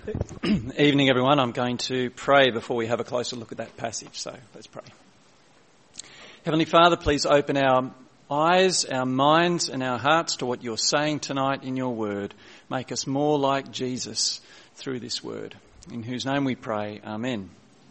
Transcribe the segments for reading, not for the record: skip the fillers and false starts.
Evening, everyone. I'm going to pray before we have a closer look at that passage, so let's pray. Heavenly Father, please open our eyes, our minds and our hearts to what you're saying tonight in your word. Make us more like Jesus through this word. In whose name we pray. Amen.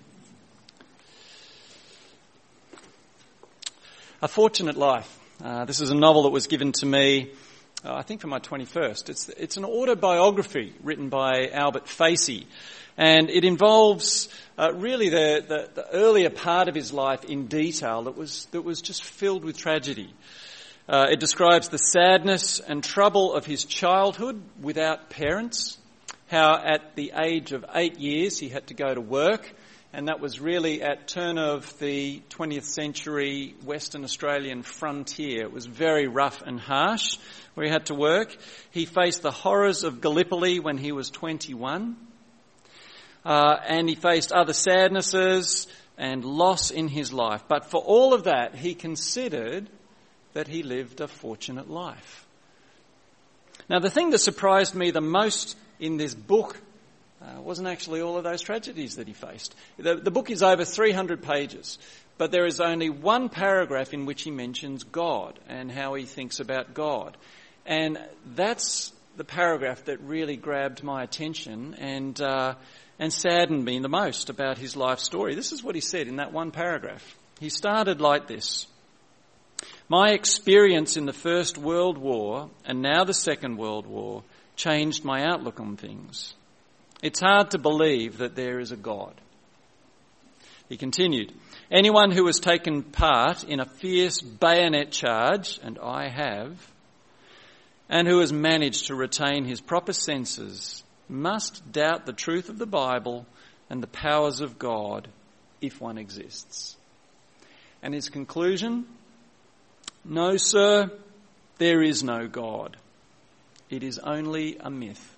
A Fortunate Life. This is a novel that was given to me I think for my 21st. It's an autobiography written by Albert Facey, and it involves really the earlier part of his life in detail that was just filled with tragedy. It describes the sadness and trouble of his childhood without parents, how at the age of 8 years he had to go to work, and that was really at turn of the 20th century Western Australian frontier. It was very rough and harsh where he had to work. He faced the horrors of Gallipoli when he was 21. And he faced other sadnesses and loss in his life. But for all of that, he considered that he lived a fortunate life. Now, the thing that surprised me the most in this book wasn't actually all of those tragedies that he faced. The book is over 300 pages, but there is only one paragraph in which he mentions God and how he thinks about God. And that's the paragraph that really grabbed my attention and saddened me the most about his life story. This is what he said in that one paragraph. He started like this. My experience in the First World War and now the Second World War changed my outlook on things. It's hard to believe that there is a God. He continued, anyone who has taken part in a fierce bayonet charge, and I have, and who has managed to retain his proper senses, must doubt the truth of the Bible and the powers of God if one exists. And his conclusion, no, sir, there is no God. It is only a myth.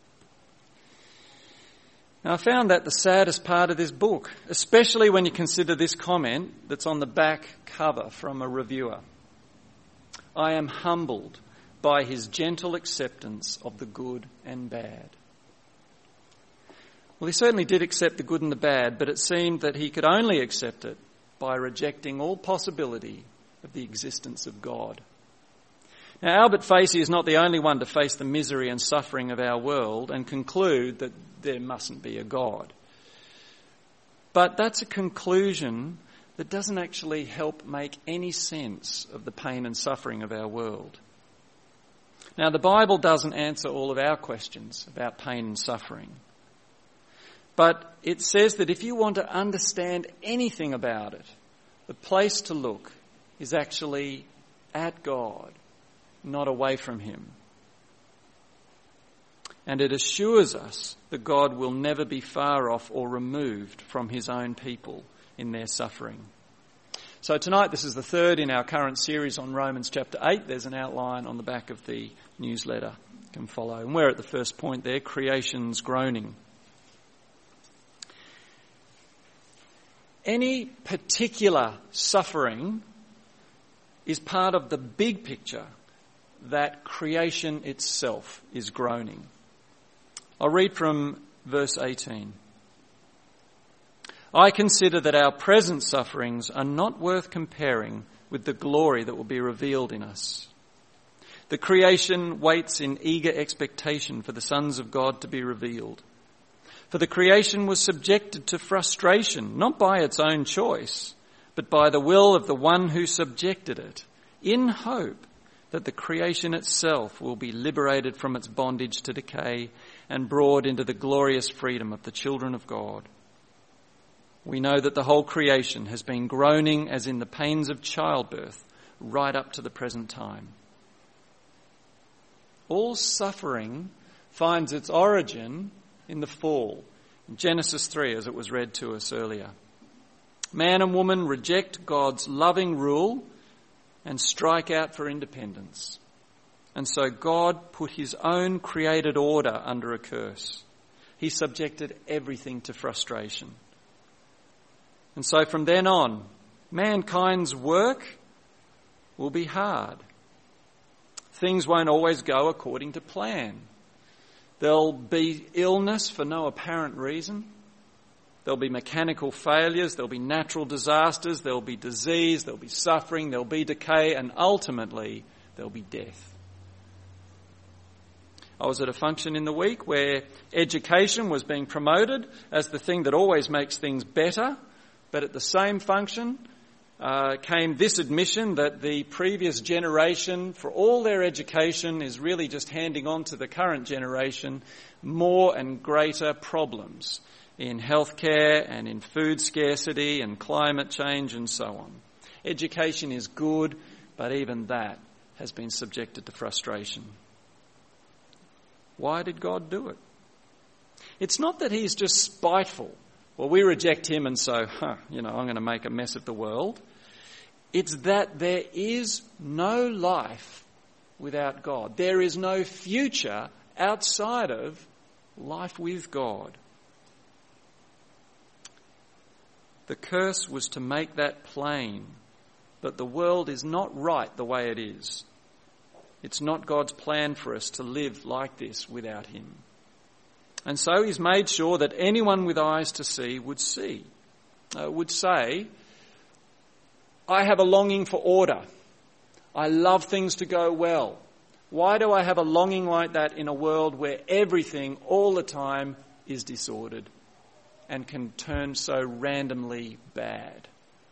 Now, I found that the saddest part of this book, especially when you consider this comment that's on the back cover from a reviewer. I am humbled by his gentle acceptance of the good and bad. Well, he certainly did accept the good and the bad, but it seemed that he could only accept it by rejecting all possibility of the existence of God. Now, Albert Facey is not the only one to face the misery and suffering of our world and conclude that there mustn't be a God. But that's a conclusion that doesn't actually help make any sense of the pain and suffering of our world. Now, the Bible doesn't answer all of our questions about pain and suffering. But it says that if you want to understand anything about it, the place to look is actually at God, not away from him. And it assures us that God will never be far off or removed from his own people in their suffering. So tonight, this is the third in our current series on Romans chapter 8. There's an outline on the back of the newsletter you can follow. And we're at the first point there, creation's groaning. Any particular suffering is part of the big picture that creation itself is groaning. I'll read from verse 18. I consider that our present sufferings are not worth comparing with the glory that will be revealed in us. The creation waits in eager expectation for the sons of God to be revealed. For the creation was subjected to frustration, not by its own choice, but by the will of the one who subjected it, in hope that the creation itself will be liberated from its bondage to decay and brought into the glorious freedom of the children of God. We know that the whole creation has been groaning as in the pains of childbirth right up to the present time. All suffering finds its origin in the fall, in Genesis 3, as it was read to us earlier. Man and woman reject God's loving rule and strike out for independence. And so God put his own created order under a curse. He subjected everything to frustration. And so from then on, mankind's work will be hard. Things won't always go according to plan. There'll be illness for no apparent reason. There'll be mechanical failures, there'll be natural disasters, there'll be disease, there'll be suffering, there'll be decay, and ultimately there'll be death. I was at a function in the week where education was being promoted as the thing that always makes things better, but at the same function came this admission that the previous generation, for all their education, is really just handing on to the current generation more and greater problems in healthcare and in food scarcity and climate change and so on. Education is good, but even that has been subjected to frustration. Why did God do it? It's not that he's just spiteful. Well, we reject him and so, I'm going to make a mess of the world. It's that there is no life without God. There is no future outside of life with God. The curse was to make that plain, that the world is not right the way it is. It's not God's plan for us to live like this without him. And so he's made sure that anyone with eyes to see would say, I have a longing for order. I love things to go well. Why do I have a longing like that in a world where everything all the time is disordered and can turn so randomly bad?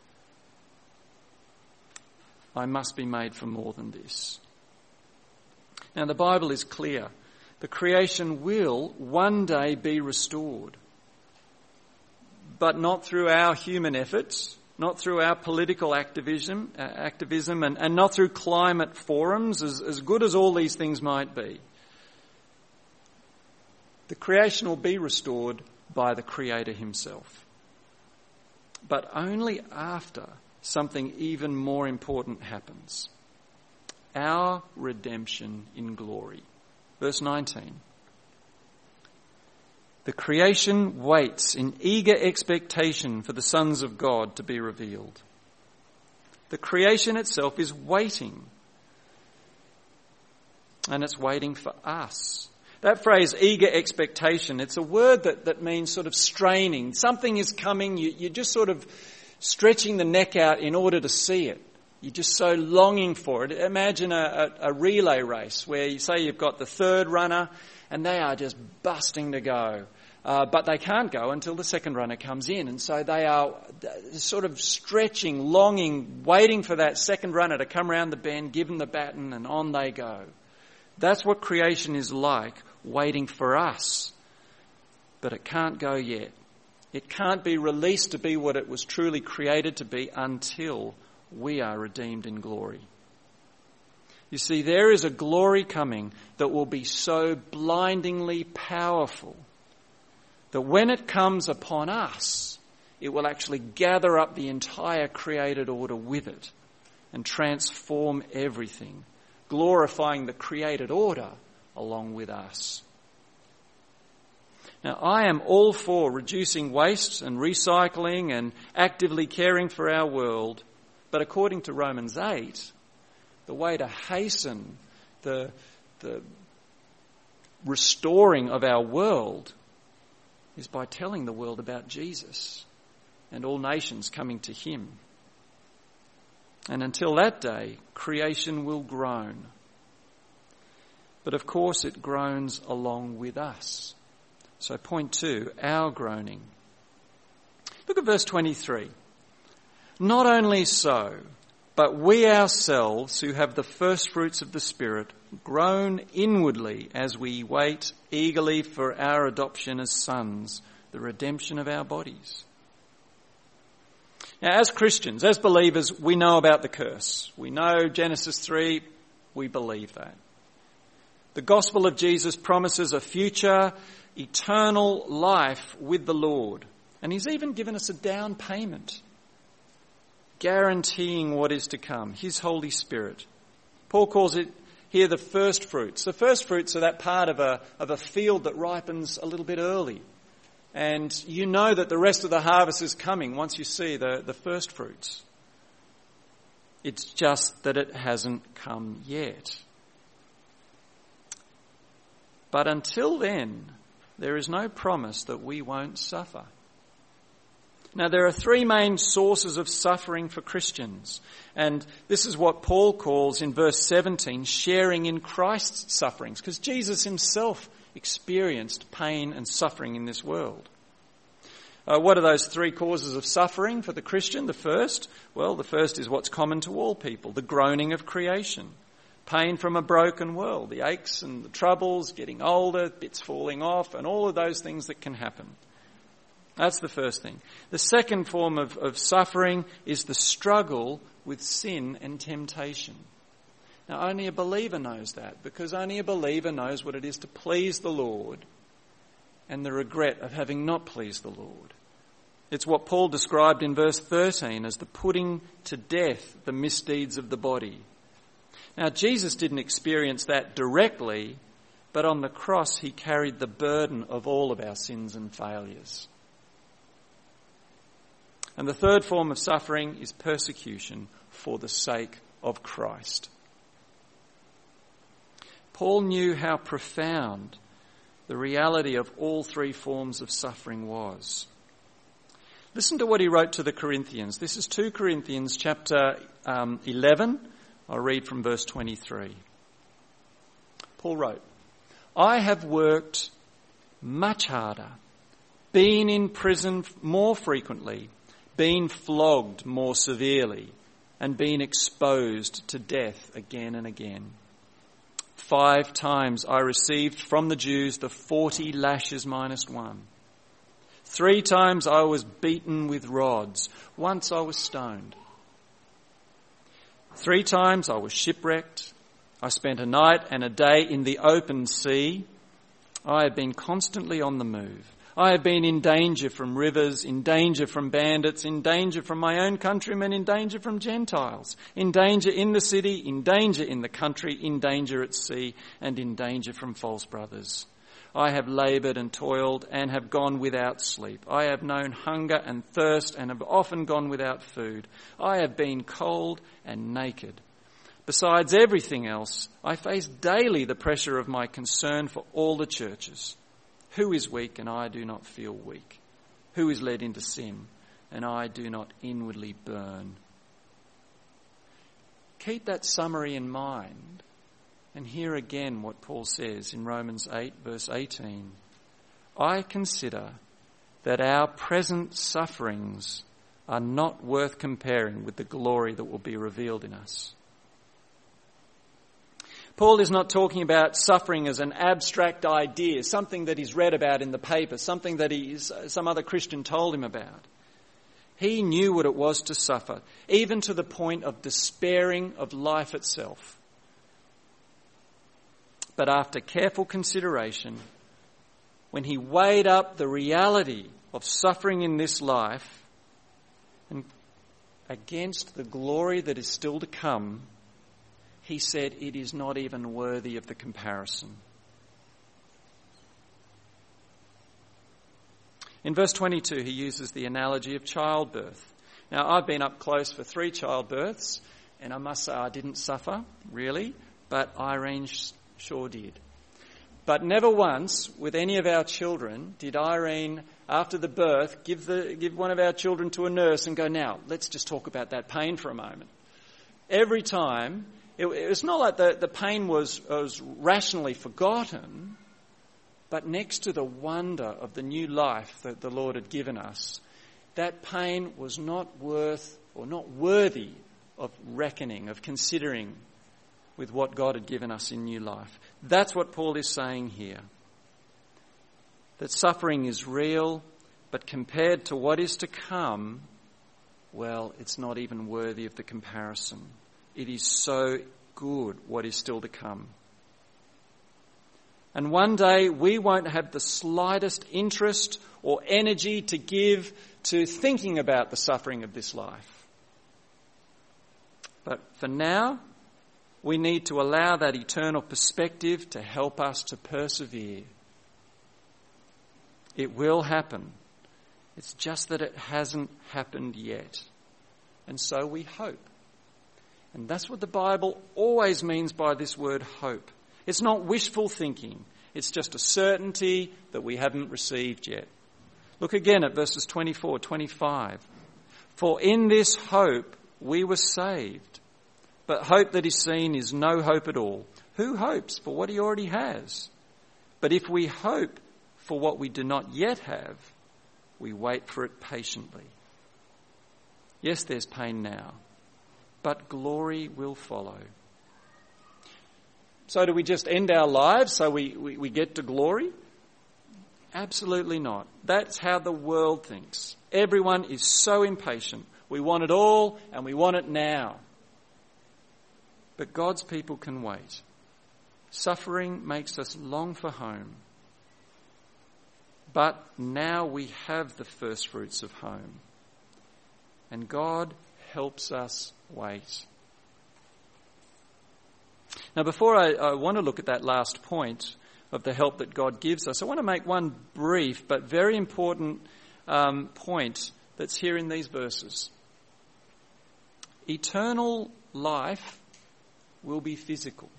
I must be made for more than this. Now, the Bible is clear. The creation will one day be restored. But not through our human efforts, not through our political activism and not through climate forums, as good as all these things might be. The creation will be restored by the Creator himself. But only after something even more important happens. Our redemption in glory. Verse 19. The creation waits in eager expectation for the sons of God to be revealed. The creation itself is waiting. And it's waiting for us. That phrase, eager expectation, it's a word that means sort of straining. Something is coming, you're just sort of stretching the neck out in order to see it. You're just so longing for it. Imagine a relay race where you say you've got the third runner and they are just busting to go. But they can't go until the second runner comes in. And so they are sort of stretching, longing, waiting for that second runner to come around the bend, give them the baton, and on they go. That's what creation is like, waiting for us. But it can't go yet. It can't be released to be what it was truly created to be until we are redeemed in glory. You see, there is a glory coming that will be so blindingly powerful that when it comes upon us, it will actually gather up the entire created order with it and transform everything, glorifying the created order along with us. Now, I am all for reducing waste and recycling and actively caring for our world, but according to Romans 8, the way to hasten the restoring of our world is by telling the world about Jesus and all nations coming to him. And until that day, creation will groan. But of course it groans along with us. So point 2, our groaning. Look at verse 23. Not only so, but we ourselves who have the first fruits of the Spirit groan inwardly as we wait eagerly for our adoption as sons, the redemption of our bodies. Now, as Christians, as believers, we know about the curse. We know Genesis 3, we believe that. The gospel of Jesus promises a future, eternal life with the Lord. And he's even given us a down payment, guaranteeing what is to come, his Holy Spirit. Paul calls it here the first fruits. The first fruits are that part of a field that ripens a little bit early. And you know that the rest of the harvest is coming once you see the first fruits. It's just that it hasn't come yet. But until then, there is no promise that we won't suffer. Now, there are three main sources of suffering for Christians, and this is what Paul calls in verse 17 sharing in Christ's sufferings, because Jesus himself experienced pain and suffering in this world. What are those three causes of suffering for the Christian? The first is what's common to all people, the groaning of creation. Pain from a broken world, the aches and the troubles, getting older, bits falling off, and all of those things that can happen. That's the first thing. The second form of suffering is the struggle with sin and temptation. Now, only a believer knows that, because only a believer knows what it is to please the Lord and the regret of having not pleased the Lord. It's what Paul described in verse 13 as the putting to death the misdeeds of the body. Now, Jesus didn't experience that directly, but on the cross he carried the burden of all of our sins and failures. And the third form of suffering is persecution for the sake of Christ. Paul knew how profound the reality of all three forms of suffering was. Listen to what he wrote to the Corinthians. This is 2 Corinthians chapter 11. I'll read from verse 23. Paul wrote, "I have worked much harder, been in prison more frequently, been flogged more severely, and been exposed to death again and again. 5 times I received from the Jews the 40 lashes minus 1. 3 times I was beaten with rods. Once I was stoned. 3 times I was shipwrecked. I spent a night and a day in the open sea. I have been constantly on the move. I have been in danger from rivers, in danger from bandits, in danger from my own countrymen, in danger from Gentiles, in danger in the city, in danger in the country, in danger at sea, and in danger from false brothers. I have laboured and toiled and have gone without sleep. I have known hunger and thirst and have often gone without food. I have been cold and naked. Besides everything else, I face daily the pressure of my concern for all the churches. Who is weak and I do not feel weak? Who is led into sin and I do not inwardly burn?" Keep that summary in mind and hear again what Paul says in Romans 8 verse 18. "I consider that our present sufferings are not worth comparing with the glory that will be revealed in us." Paul is not talking about suffering as an abstract idea, something that he's read about in the paper, something that some other Christian told him about. He knew what it was to suffer, even to the point of despairing of life itself. But after careful consideration, when he weighed up the reality of suffering in this life and against the glory that is still to come, he said it is not even worthy of the comparison. In verse 22, he uses the analogy of childbirth. Now, I've been up close for 3 childbirths, and I must say I didn't suffer, really, but Irene sure did. But never once with any of our children did Irene, after the birth, give one of our children to a nurse and go, "Now, let's just talk about that pain for a moment." Every time, it's not like the pain was rationally forgotten, but next to the wonder of the new life that the Lord had given us, that pain was not worth or not worthy of reckoning, of considering with what God had given us in new life. That's what Paul is saying here. That suffering is real, but compared to what is to come, well, it's not even worthy of the comparison. It is so good what is still to come. And one day we won't have the slightest interest or energy to give to thinking about the suffering of this life. But for now, we need to allow that eternal perspective to help us to persevere. It will happen. It's just that it hasn't happened yet. And so we hope. And that's what the Bible always means by this word hope. It's not wishful thinking. It's just a certainty that we haven't received yet. Look again at verses 24, 25. For in this hope we were saved. But hope that is seen is no hope at all. Who hopes for what he already has? But if we hope for what we do not yet have, we wait for it patiently. Yes, there's pain now, but glory will follow. So do we just end our lives so we get to glory? Absolutely not. That's how the world thinks. Everyone is so impatient. We want it all and we want it now. But God's people can wait. Suffering makes us long for home. But now we have the first fruits of home. And God helps us wait. Now, before I want to look at that last point of the help that God gives us, I want to make one brief but very important point that's here in these verses. Eternal life will be physical.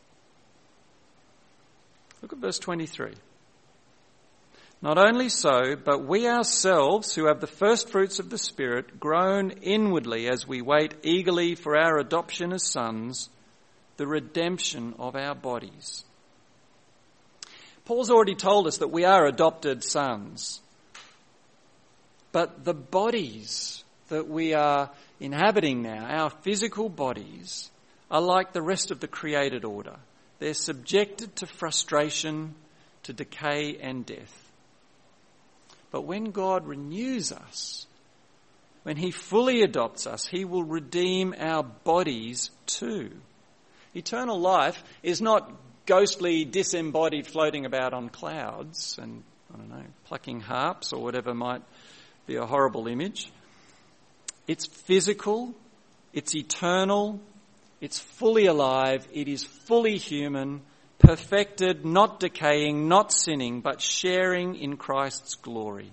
Look at verse 23. Not only so, but we ourselves who have the first fruits of the Spirit groan inwardly as we wait eagerly for our adoption as sons, the redemption of our bodies. Paul's already told us that we are adopted sons. But the bodies that we are inhabiting now, our physical bodies, are like the rest of the created order. They're subjected to frustration, to decay and death. But when God renews us, when he fully adopts us, he will redeem our bodies too. Eternal life is not ghostly, disembodied, floating about on clouds and, plucking harps or whatever might be a horrible image. It's physical, it's eternal, it's fully alive, it is fully human, perfected, not decaying, not sinning, but sharing in Christ's glory.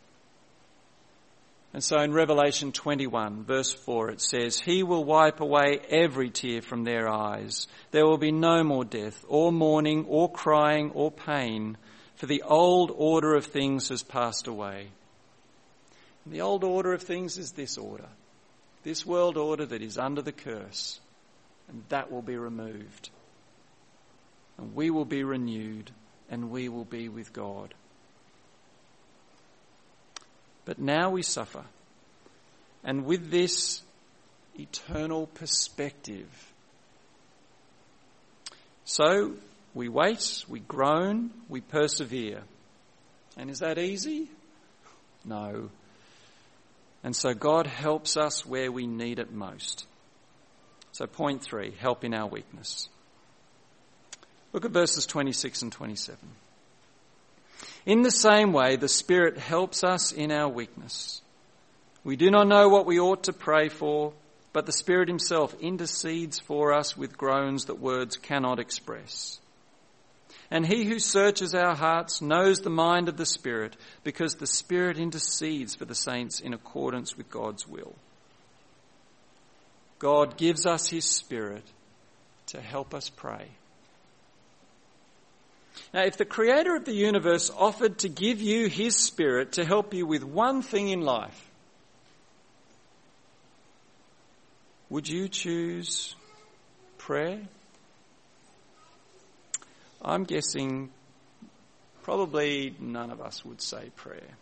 And so in Revelation 21, verse 4, it says, He will wipe away every tear from their eyes. There will be no more death, or mourning, or crying, or pain, for the old order of things has passed away. And the old order of things is this order, this world order that is under the curse, and that will be removed. And we will be renewed, and we will be with God. But now we suffer. And with this eternal perspective. So we wait, we groan, we persevere. And is that easy? No. And so God helps us where we need it most. So point 3, help in our weakness. Look at verses 26 and 27. In the same way, the Spirit helps us in our weakness. We do not know what we ought to pray for, but the Spirit himself intercedes for us with groans that words cannot express. And he who searches our hearts knows the mind of the Spirit, because the Spirit intercedes for the saints in accordance with God's will. God gives us his Spirit to help us pray. Now, if the Creator of the universe offered to give you his Spirit to help you with one thing in life, would you choose prayer? I'm guessing probably none of us would say prayer.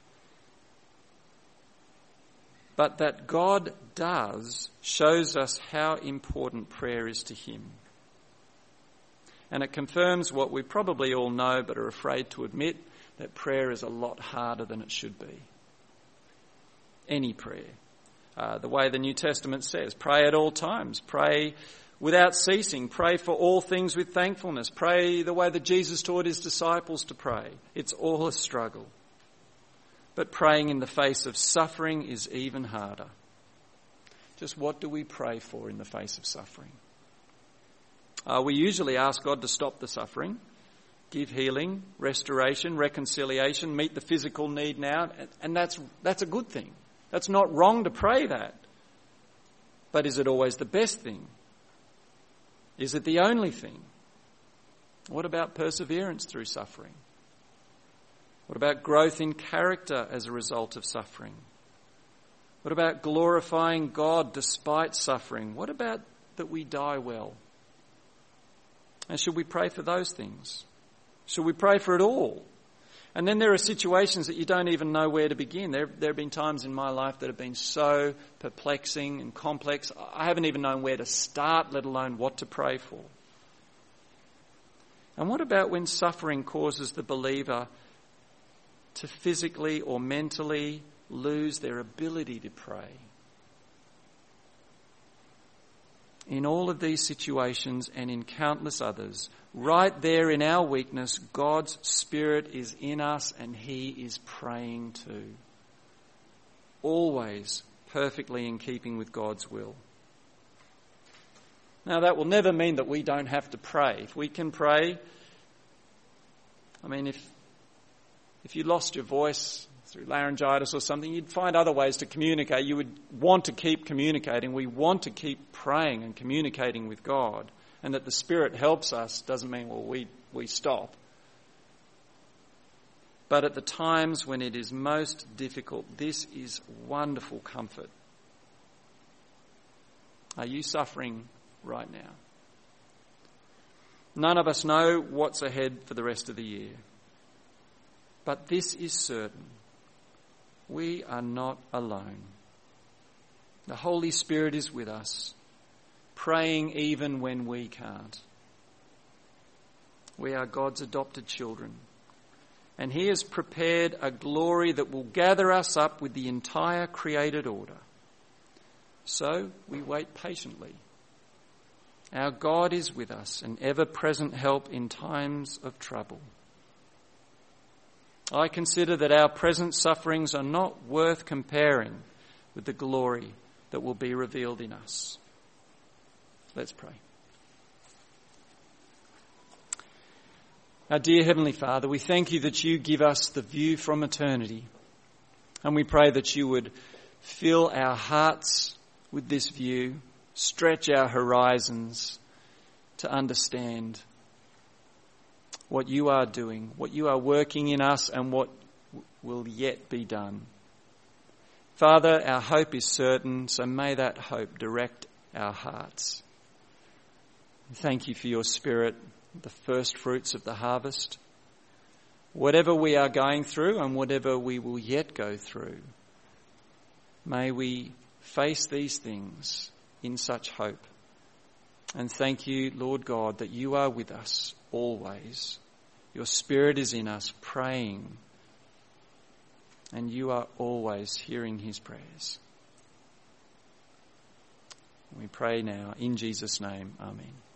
But that God does shows us how important prayer is to him. And it confirms what we probably all know but are afraid to admit, that prayer is a lot harder than it should be. Any prayer. The way the New Testament says, pray at all times, pray without ceasing, pray for all things with thankfulness, pray the way that Jesus taught his disciples to pray. It's all a struggle. But praying in the face of suffering is even harder. Just what do we pray for in the face of suffering? We usually ask God to stop the suffering, give healing, restoration, reconciliation, meet the physical need now, and that's a good thing. That's not wrong to pray that. But is it always the best thing? Is it the only thing? What about perseverance through suffering? What about growth in character as a result of suffering? What about glorifying God despite suffering? What about that we die well? And should we pray for those things? Should we pray for it all? And then there are situations that you don't even know where to begin. There have been times in my life that have been so perplexing and complex, I haven't even known where to start, let alone what to pray for. And what about when suffering causes the believer to physically or mentally lose their ability to pray? In all of these situations and in countless others, right there in our weakness, God's Spirit is in us and He is praying too. Always perfectly in keeping with God's will. Now that will never mean that we don't have to pray. If we can pray, I mean, if you lost your voice through laryngitis or something, you'd find other ways to communicate. You would want to keep communicating. We want to keep praying and communicating with God. And that the Spirit helps us doesn't mean, well, we stop. But at the times when it is most difficult, this is wonderful comfort. Are you suffering right now? None of us know what's ahead for the rest of the year. But this is certain. We are not alone. The Holy Spirit is with us, praying even when we can't. We are God's adopted children, and He has prepared a glory that will gather us up with the entire created order. So we wait patiently. Our God is with us, an ever-present help in times of trouble. I consider that our present sufferings are not worth comparing with the glory that will be revealed in us. Let's pray. Our dear Heavenly Father, we thank you that you give us the view from eternity. And we pray that you would fill our hearts with this view, stretch our horizons to understand what you are doing, what you are working in us, and what will yet be done. Father, our hope is certain, so may that hope direct our hearts. Thank you for your Spirit, the first fruits of the harvest. Whatever we are going through and whatever we will yet go through, may we face these things in such hope. And thank you, Lord God, that you are with us always. Your Spirit is in us praying, and you are always hearing his prayers. We pray now in Jesus' name. Amen.